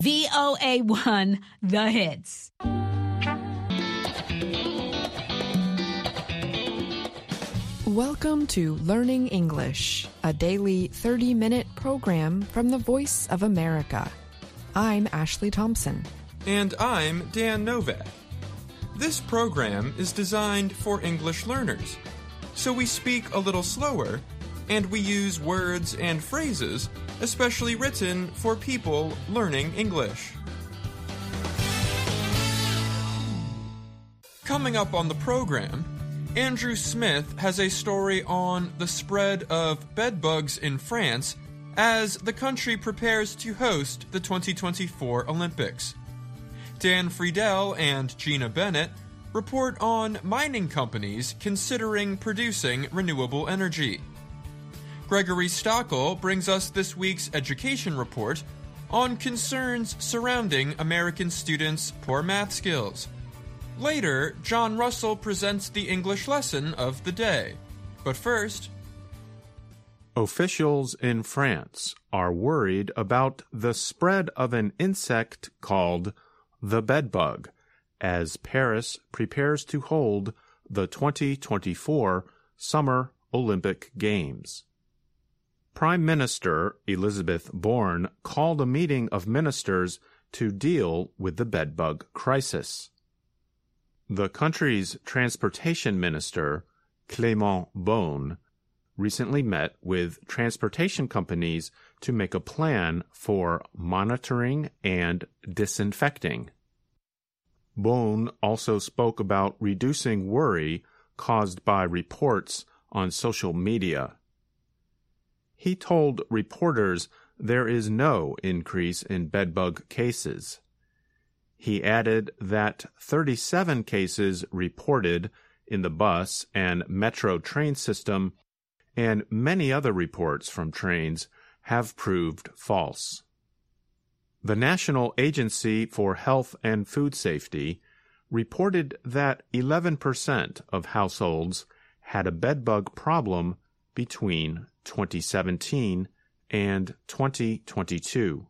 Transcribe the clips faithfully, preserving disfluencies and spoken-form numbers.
V O A one, The Hits. Welcome to Learning English, a daily thirty-minute program from the Voice of America. I'm Ashley Thompson. And I'm Dan Novak. This program is designed for English learners, so we speak a little slower, and we use words and phrases especially written for people learning English. Coming up on the program, Andrew Smith has a story on the spread of bedbugs in France as the country prepares to host the twenty twenty-four Olympics. Dan Friedel and Gina Bennett report on mining companies considering producing renewable energy. Gregory Stockel brings us this week's education report on concerns surrounding American students' poor math skills. Later, John Russell presents the English lesson of the day. But first... Officials in France are worried about the spread of an insect called the bedbug as Paris prepares to hold the twenty twenty-four Summer Olympic Games. Prime Minister Elizabeth Borne called a meeting of ministers to deal with the bedbug crisis. The country's transportation minister, Clément Beaune, recently met with transportation companies to make a plan for monitoring and disinfecting. Beaune also spoke about reducing worry caused by reports on social media. He told reporters there is no increase in bedbug cases. He added that thirty-seven cases reported in the bus and metro train system and many other reports from trains have proved false. The National Agency for Health and Food Safety reported that eleven percent of households had a bedbug problem between twenty seventeen and twenty twenty-two.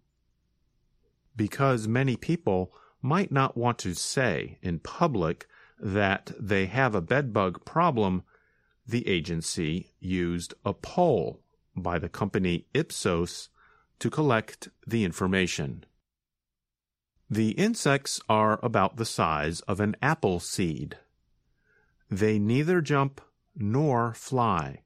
Because many people might not want to say in public that they have a bedbug problem, the agency used a poll by the company Ipsos to collect the information. The insects are about the size of an apple seed. They neither jump nor fly.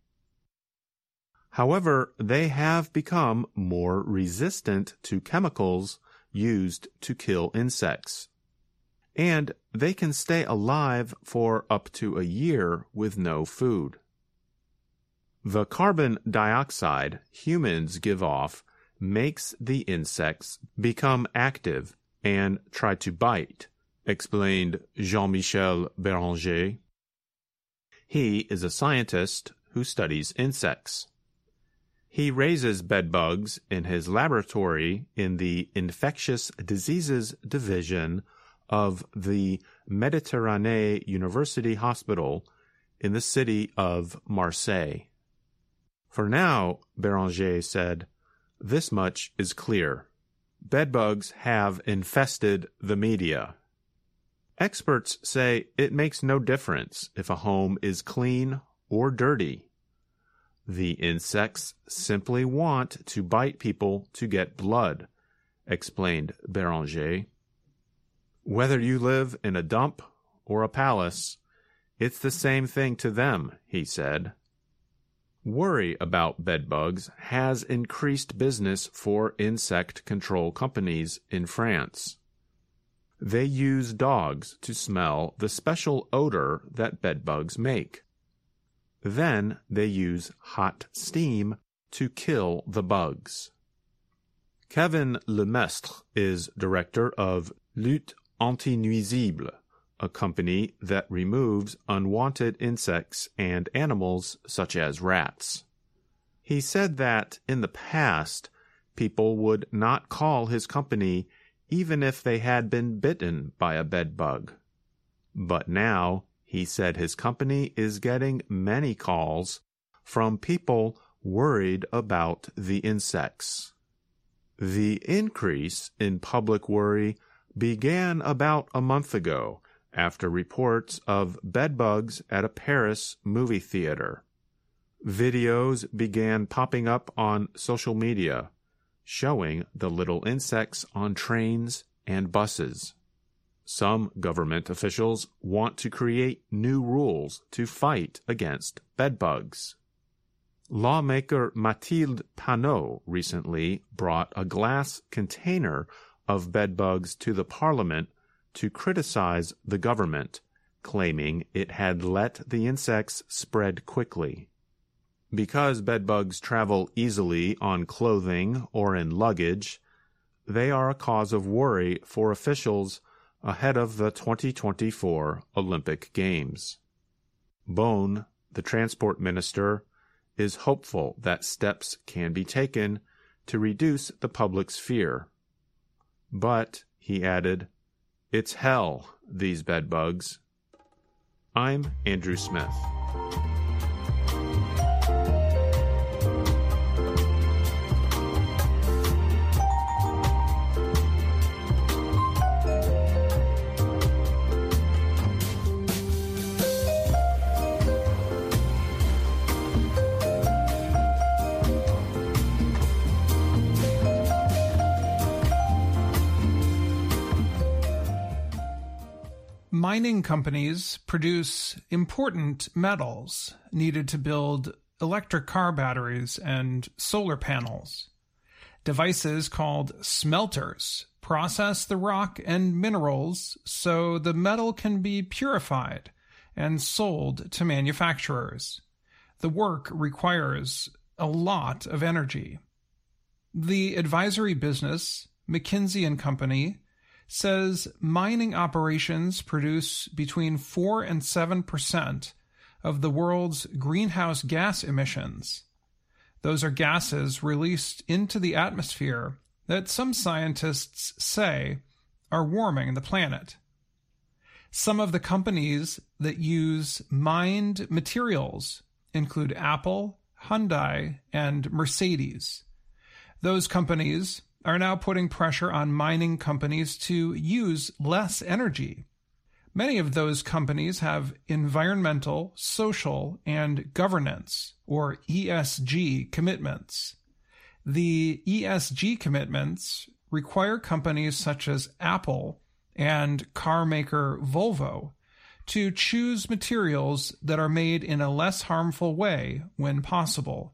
However, they have become more resistant to chemicals used to kill insects, and they can stay alive for up to a year with no food. The carbon dioxide humans give off makes the insects become active and try to bite, explained Jean-Michel Béranger. He is a scientist who studies insects. He raises bedbugs in his laboratory in the Infectious Diseases Division of the Méditerranée University Hospital in the city of Marseille. For now, Béranger said, this much is clear. Bedbugs have infested the media. Experts say it makes no difference if a home is clean or dirty. The insects simply want to bite people to get blood, explained Béranger. Whether you live in a dump or a palace, it's the same thing to them, he said. Worry about bedbugs has increased business for insect control companies in France. They use dogs to smell the special odor that bedbugs make. Then they use hot steam to kill the bugs. Kevin Lemestre is director of Lutte Anti-Nuisible, a company that removes unwanted insects and animals such as rats. He said that in the past, people would not call his company even if they had been bitten by a bedbug. But now, he said his company is getting many calls from people worried about the insects. The increase in public worry began about a month ago after reports of bedbugs at a Paris movie theater. Videos began popping up on social media, showing the little insects on trains and buses. Some government officials want to create new rules to fight against bedbugs. Lawmaker Mathilde Panot recently brought a glass container of bedbugs to the parliament to criticize the government, claiming it had let the insects spread quickly. Because bedbugs travel easily on clothing or in luggage, they are a cause of worry for officials ahead of the twenty twenty-four Olympic Games. Beaune, the transport minister, is hopeful that steps can be taken to reduce the public's fear. But, he added, it's hell, these bedbugs. I'm Andrew Smith. Mining companies produce important metals needed to build electric car batteries and solar panels. Devices called smelters process the rock and minerals so the metal can be purified and sold to manufacturers. The work requires a lot of energy. The advisory business, McKinsey and Company, says mining operations produce between four and seven percent of the world's greenhouse gas emissions. Those are gases released into the atmosphere that some scientists say are warming the planet. Some of the companies that use mined materials include Apple, Hyundai, and Mercedes. Those companies are now putting pressure on mining companies to use less energy. Many of those companies have environmental, social, and governance, or E S G, commitments. The E S G commitments require companies such as Apple and car maker Volvo to choose materials that are made in a less harmful way when possible.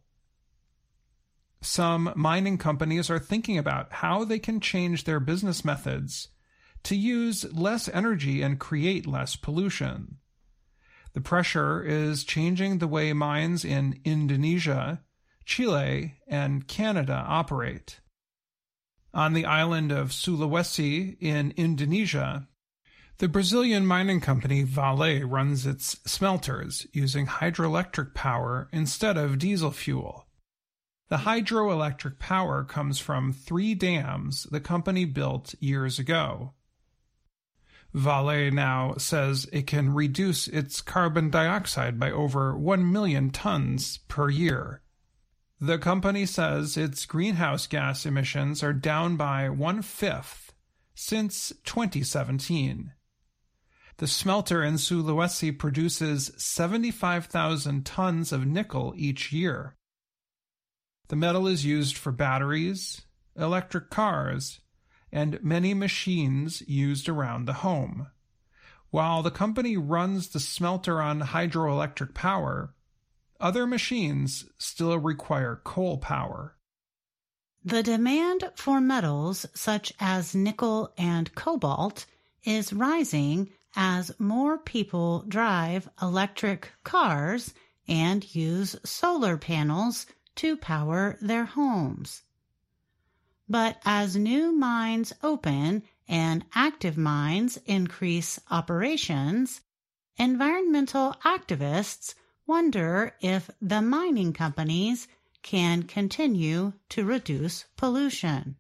Some mining companies are thinking about how they can change their business methods to use less energy and create less pollution. The pressure is changing the way mines in Indonesia, Chile, and Canada operate. On the island of Sulawesi in Indonesia, the Brazilian mining company Vale runs its smelters using hydroelectric power instead of diesel fuel. The hydroelectric power comes from three dams the company built years ago. Vale now says it can reduce its carbon dioxide by over one million tons per year. The company says its greenhouse gas emissions are down by one-fifth since twenty seventeen. The smelter in Sulawesi produces seventy-five thousand tons of nickel each year. The metal is used for batteries, electric cars, and many machines used around the home. While the company runs the smelter on hydroelectric power, other machines still require coal power. The demand for metals such as nickel and cobalt is rising as more people drive electric cars and use solar panels to power their homes. But as new mines open and active mines increase operations, environmental activists wonder if the mining companies can continue to reduce pollution.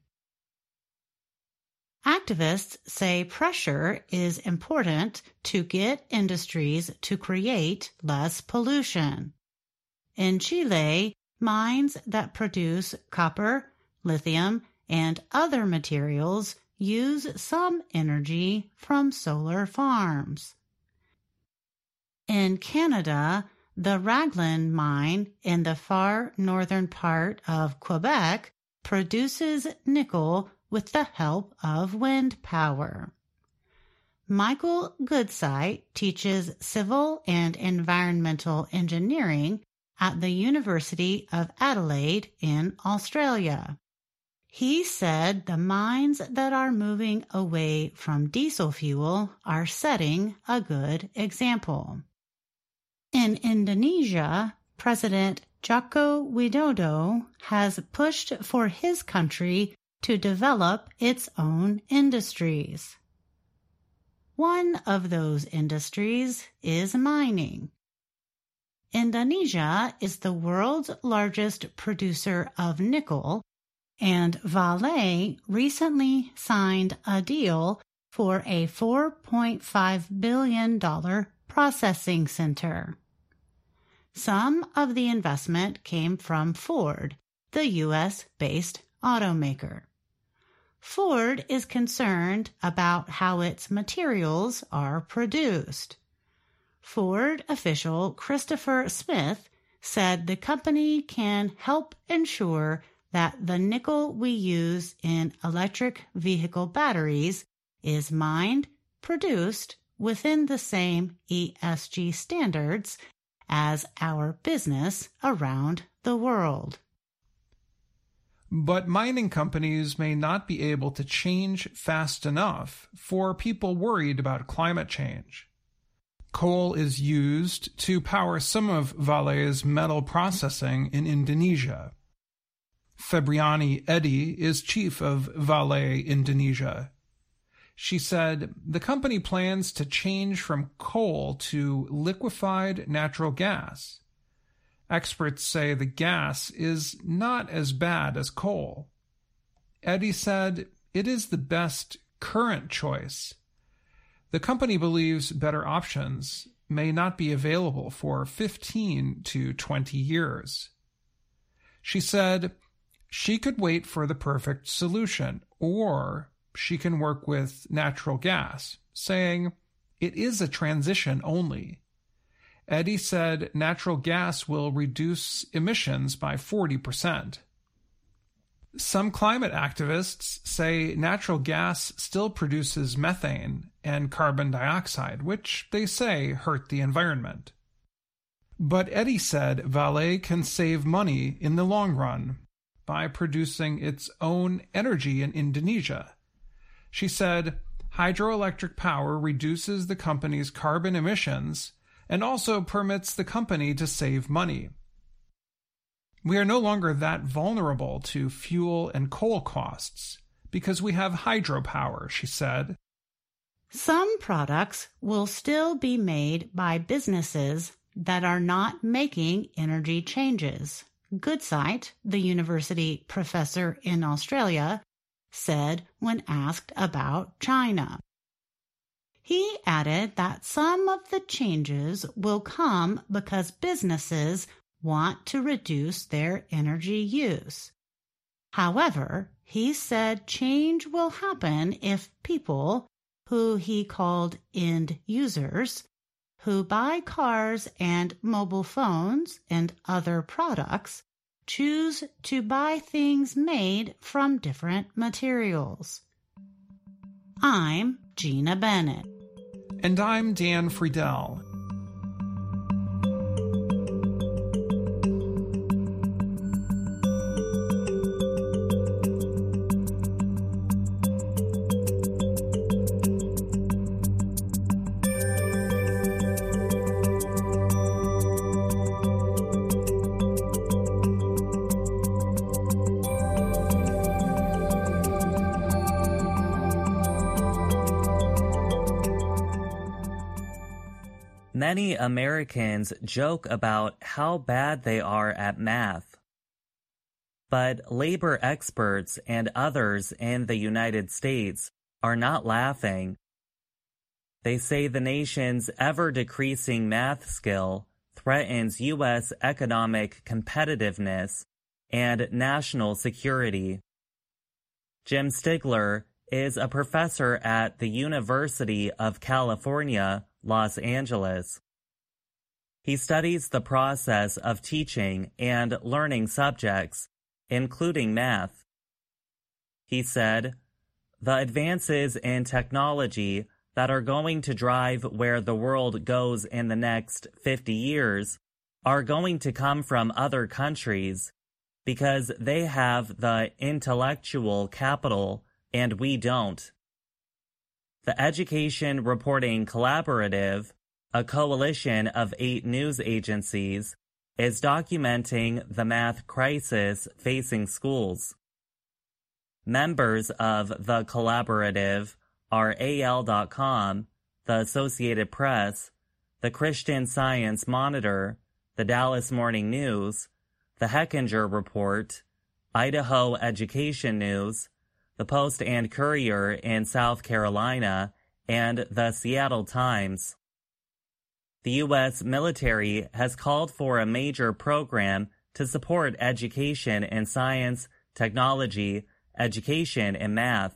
Activists say pressure is important to get industries to create less pollution. In Chile, mines that produce copper, lithium, and other materials use some energy from solar farms. In Canada, the Raglan mine in the far northern part of Quebec produces nickel with the help of wind power. Michael Goodsight teaches civil and environmental engineering at the University of Adelaide in Australia. He said the mines that are moving away from diesel fuel are setting a good example. In Indonesia, President Joko Widodo has pushed for his country to develop its own industries. One of those industries is mining. Indonesia is the world's largest producer of nickel, and Vale recently signed a deal for a four point five billion dollars processing center. Some of the investment came from Ford, the U S-based automaker. Ford is concerned about how its materials are produced. Ford official Christopher Smith said the company can help ensure that the nickel we use in electric vehicle batteries is mined, produced within the same E S G standards as our business around the world. But mining companies may not be able to change fast enough for people worried about climate change. Coal is used to power some of Vale's metal processing in Indonesia. Febriani Eddy is chief of Vale Indonesia. She said the company plans to change from coal to liquefied natural gas. Experts say the gas is not as bad as coal. Eddy said it is the best current choice. The company believes better options may not be available for fifteen to twenty years. She said she could wait for the perfect solution, or she can work with natural gas, saying it is a transition only. Eddy said natural gas will reduce emissions by forty percent. Some climate activists say natural gas still produces methane and carbon dioxide, which they say hurt the environment. But Eddy said Vale can save money in the long run by producing its own energy in Indonesia. She said hydroelectric power reduces the company's carbon emissions and also permits the company to save money. We are no longer that vulnerable to fuel and coal costs because we have hydropower, she said. Some products will still be made by businesses that are not making energy changes. Goodsight, the university professor in Australia, said when asked about China. He added that some of the changes will come because businesses want to reduce their energy use. However, he said change will happen if people, who he called end users, who buy cars and mobile phones and other products, choose to buy things made from different materials. I'm Gina Bennett. And I'm Dan Friedel. Many Americans joke about how bad they are at math. But labor experts and others in the United States are not laughing. They say the nation's ever-decreasing math skill threatens U S economic competitiveness and national security. Jim Stigler is a professor at the University of California, Los Angeles. He studies the process of teaching and learning subjects, including math. He said, "The advances in technology that are going to drive where the world goes in the next fifty years are going to come from other countries because they have the intellectual capital and we don't." The Education Reporting Collaborative, a coalition of eight news agencies, is documenting the math crisis facing schools. Members of the collaborative are A L dot com, the Associated Press, the Christian Science Monitor, the Dallas Morning News, the Hechinger Report, Idaho Education News, the Post and Courier in South Carolina, and the Seattle Times. The U S military has called for a major program to support education in science, technology, education, and math.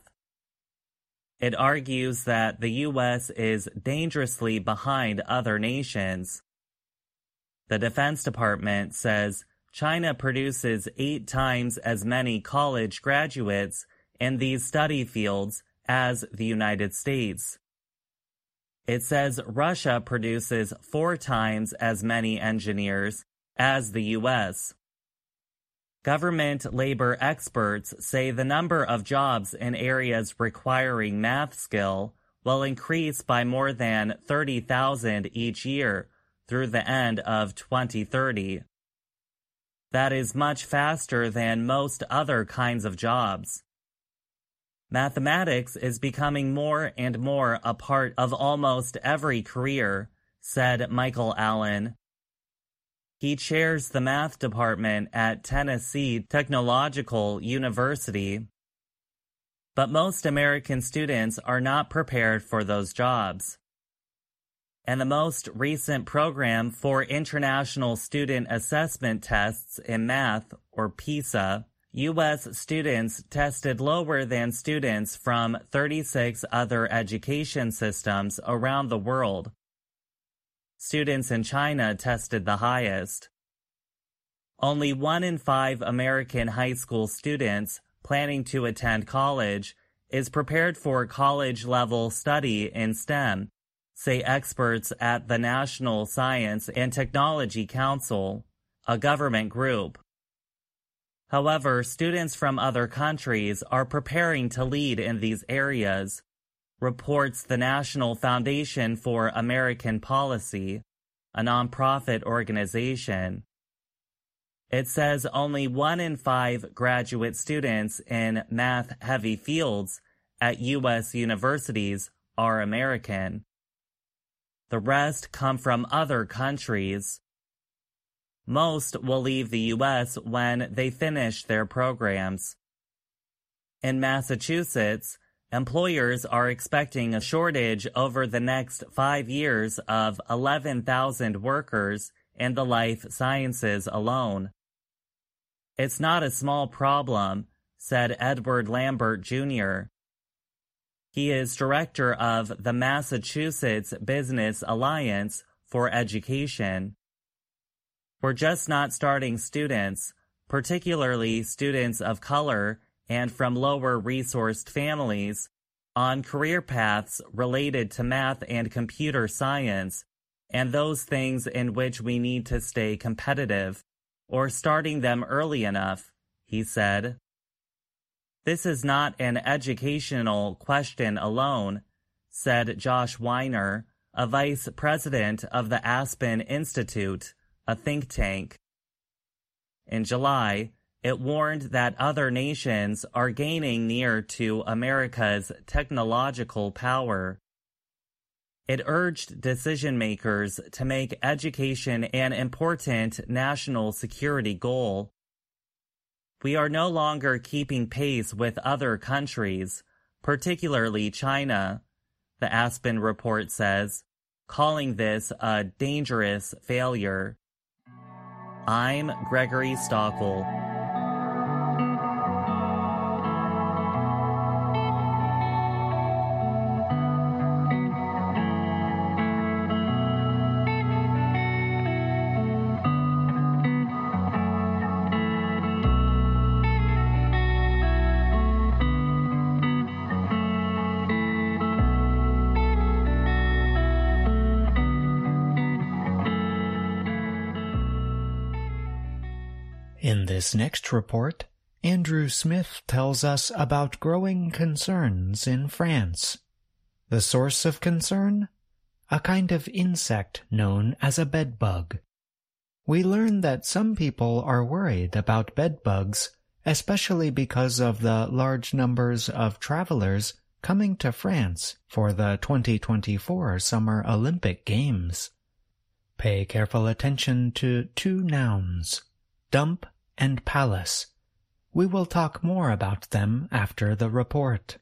It argues that the U S is dangerously behind other nations. The Defense Department says China produces eight times as many college graduates in these study fields as the United States. It says Russia produces four times as many engineers as the U S. Government labor experts say the number of jobs in areas requiring math skill will increase by more than thirty thousand each year through the end of twenty thirty. That is much faster than most other kinds of jobs. Mathematics is becoming more and more a part of almost every career, said Michael Allen. He chairs the math department at Tennessee Technological University. But most American students are not prepared for those jobs. And the most recent program for International Student Assessment Tests in Math, or PISA, U S students tested lower than students from thirty-six other education systems around the world. Students in China tested the highest. Only one in five American high school students planning to attend college is prepared for college-level study in STEM, say experts at the National Science and Technology Council, a government group. However, students from other countries are preparing to lead in these areas, reports the National Foundation for American Policy, a nonprofit organization. It says only one in five graduate students in math-heavy fields at U S universities are American. The rest come from other countries. Most will leave the U S when they finish their programs. In Massachusetts, employers are expecting a shortage over the next five years of eleven thousand workers in the life sciences alone. It's not a small problem, said Edward Lambert Junior He is director of the Massachusetts Business Alliance for Education. We're just not starting students, particularly students of color and from lower resourced families, on career paths related to math and computer science, and those things in which we need to stay competitive, or starting them early enough, he said. This is not an educational question alone, said Josh Weiner, a vice president of the Aspen Institute, a think tank. In July, it warned that other nations are gaining near to America's technological power. It urged decision-makers to make education an important national security goal. We are no longer keeping pace with other countries, particularly China, the Aspen report says, calling this a dangerous failure. I'm Gregory Stockel. In this next report, Andrew Smith tells us about growing concerns in France. The source of concern? A kind of insect known as a bedbug. We learn that some people are worried about bedbugs, especially because of the large numbers of travelers coming to France for the twenty twenty-four Summer Olympic Games. Pay careful attention to two nouns, dump and palace. We will talk more about them after the report.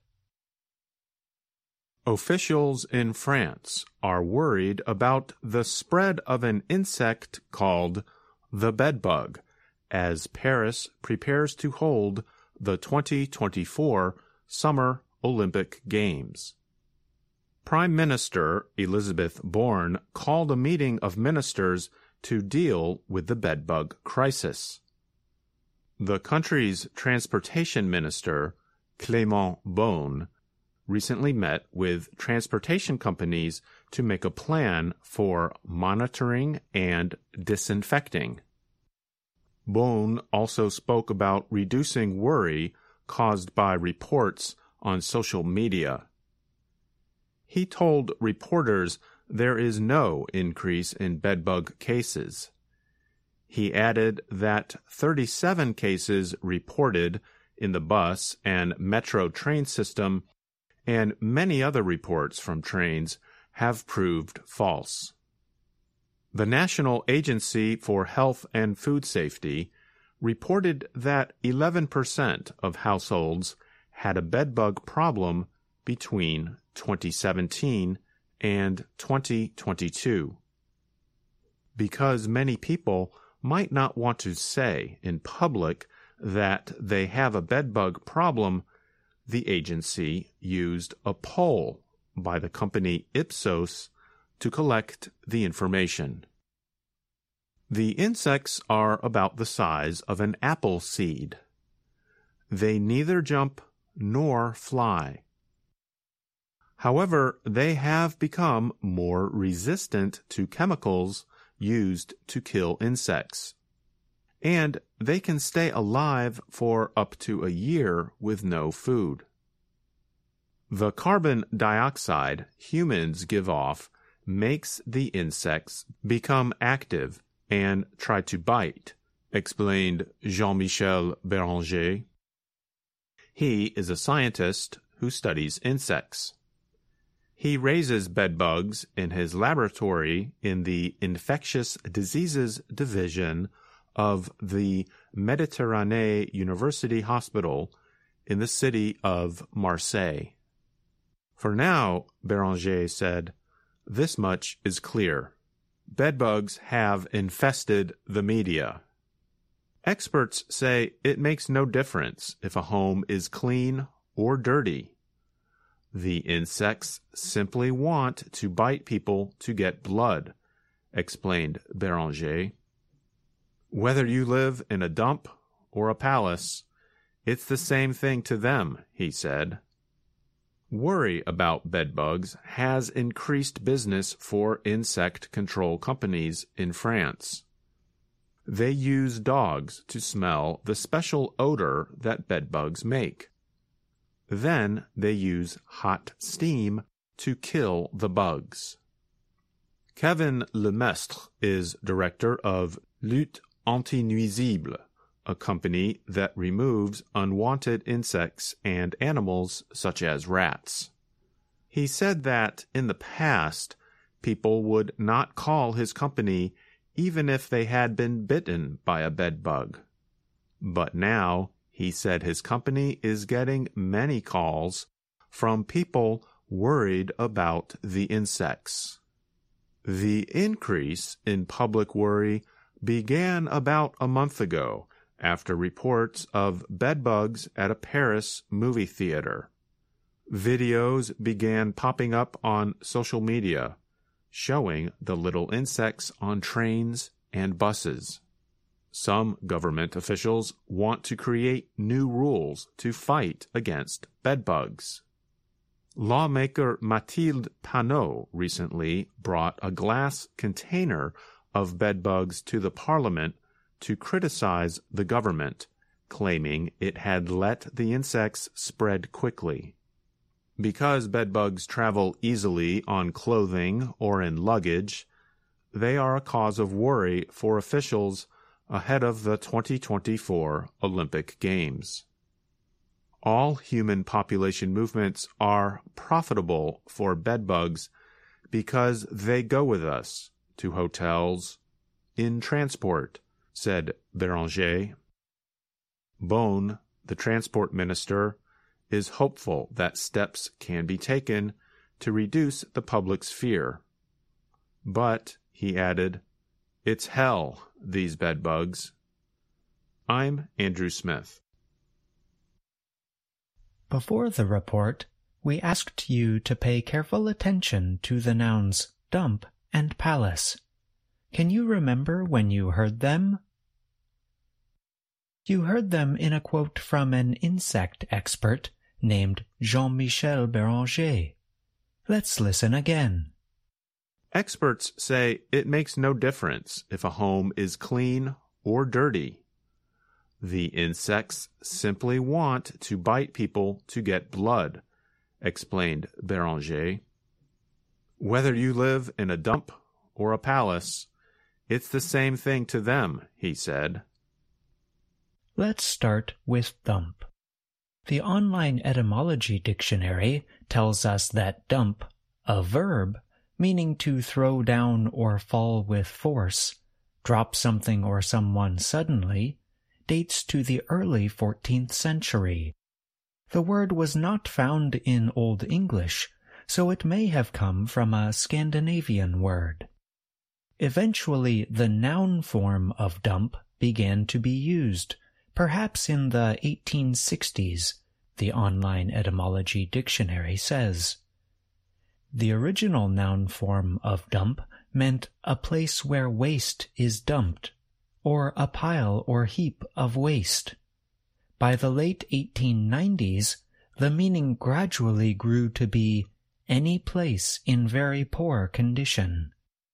Officials in France are worried about the spread of an insect called the bedbug, as Paris prepares to hold the twenty twenty-four Summer Olympic Games. Prime Minister Elizabeth Borne called a meeting of ministers to deal with the bedbug crisis. The country's transportation minister, Clément Beaune, recently met with transportation companies to make a plan for monitoring and disinfecting. Beaune also spoke about reducing worry caused by reports on social media. He told reporters there is no increase in bedbug cases. He added that thirty-seven cases reported in the bus and metro train system and many other reports from trains have proved false. The National Agency for Health and Food Safety reported that eleven percent of households had a bedbug problem between twenty seventeen and twenty twenty-two. Because many people might not want to say in public that they have a bedbug problem, the agency used a poll by the company Ipsos to collect the information. The insects are about the size of an apple seed. They neither jump nor fly. However, they have become more resistant to chemicals used to kill insects, and they can stay alive for up to a year with no food. The carbon dioxide humans give off makes the insects become active and try to bite, explained Jean-Michel Béranger. He is a scientist who studies insects. He raises bedbugs in his laboratory in the Infectious Diseases Division of the Méditerranée University Hospital in the city of Marseille. For now, Béranger said, this much is clear. Bedbugs have infested the media. Experts say it makes no difference if a home is clean or dirty. The insects simply want to bite people to get blood, explained Béranger. Whether you live in a dump or a palace, it's the same thing to them, he said. Worry about bedbugs has increased business for insect control companies in France. They use dogs to smell the special odor that bedbugs make. Then they use hot steam to kill the bugs. Kevin Lemestre is director of Lutte Anti-Nuisible, a company that removes unwanted insects and animals such as rats. He said that in the past, people would not call his company even if they had been bitten by a bedbug. But now, he said his company is getting many calls from people worried about the insects. The increase in public worry began about a month ago after reports of bedbugs at a Paris movie theater. Videos began popping up on social media, showing the little insects on trains and buses. Some government officials want to create new rules to fight against bedbugs. Lawmaker Mathilde Panot recently brought a glass container of bedbugs to the parliament to criticize the government, claiming it had let the insects spread quickly. Because bedbugs travel easily on clothing or in luggage, they are a cause of worry for officials ahead of the twenty twenty-four Olympic Games. All human population movements are profitable for bedbugs because they go with us to hotels, in transport, said Béranger. Beaune, the transport minister, is hopeful that steps can be taken to reduce the public's fear. But, he added, it's hell, these bedbugs. I'm Andrew Smith. Before the report, we asked you to pay careful attention to the nouns dump and palace. Can you remember when you heard them? You heard them in a quote from an insect expert named Jean-Michel Béranger. Let's listen again. Experts say it makes no difference if a home is clean or dirty. The insects simply want to bite people to get blood, explained Béranger. Whether you live in a dump or a palace, it's the same thing to them, he said. Let's start with dump. The online etymology dictionary tells us that dump, a verb, meaning to throw down or fall with force, drop something or someone suddenly, dates to the early fourteenth century. The word was not found in Old English, so it may have come from a Scandinavian word. Eventually, the noun form of dump began to be used, perhaps in the eighteen sixties, the online etymology dictionary says. The original noun form of dump meant a place where waste is dumped, or a pile or heap of waste. By the late eighteen nineties, the meaning gradually grew to be any place in very poor condition.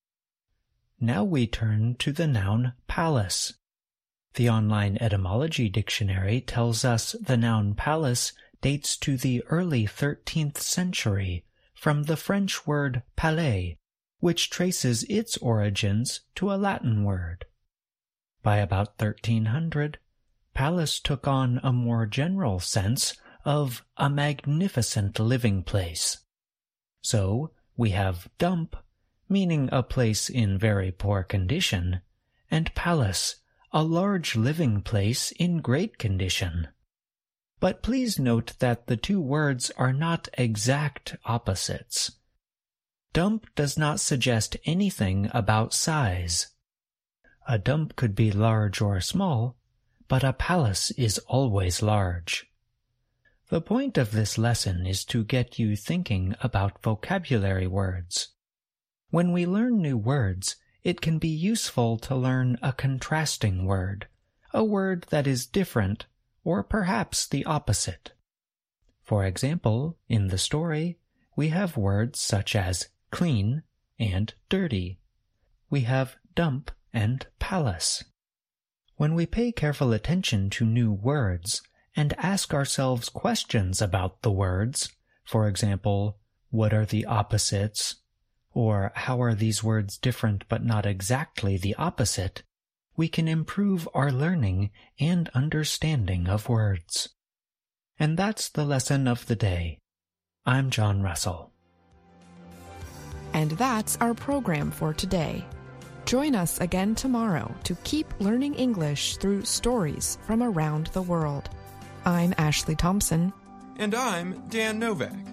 Now we turn to the noun palace. The online etymology dictionary tells us the noun palace dates to the early thirteenth century from the French word palais, which traces its origins to a Latin word. By about thirteen hundred, palace took on a more general sense of a magnificent living place. So we have dump, meaning a place in very poor condition, and palace, a large living place in great condition. But please note that the two words are not exact opposites. Dump does not suggest anything about size. A dump could be large or small, but a palace is always large. The point of this lesson is to get you thinking about vocabulary words. When we learn new words, it can be useful to learn a contrasting word, a word that is different, or perhaps the opposite. For example, in the story, we have words such as clean and dirty. We have dump and palace. When we pay careful attention to new words and ask ourselves questions about the words, for example, what are the opposites? Or how are these words different but not exactly the opposite? We can improve our learning and understanding of words. And that's the lesson of the day. I'm John Russell. And that's our program for today. Join us again tomorrow to keep learning English through stories from around the world. I'm Ashley Thompson. And I'm Dan Novak.